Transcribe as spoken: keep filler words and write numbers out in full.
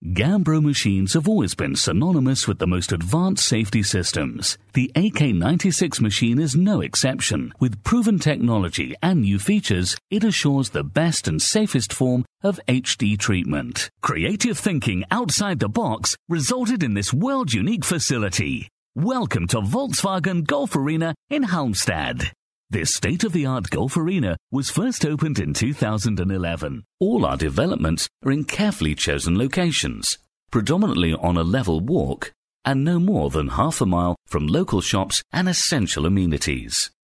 Gambro machines have always been synonymous with the most advanced safety systems. The A K ninety-six machine is no exception. With proven technology and new features, it assures the best and safest form of H D treatment. Creative thinking outside the box resulted in this world-unique facility. Welcome to Volkswagen Golf Arena in Halmstad. This state-of-the-art golf arena was first opened in two thousand eleven. All our developments are in carefully chosen locations, predominantly on a level walk, and no more than half a mile from local shops and essential amenities.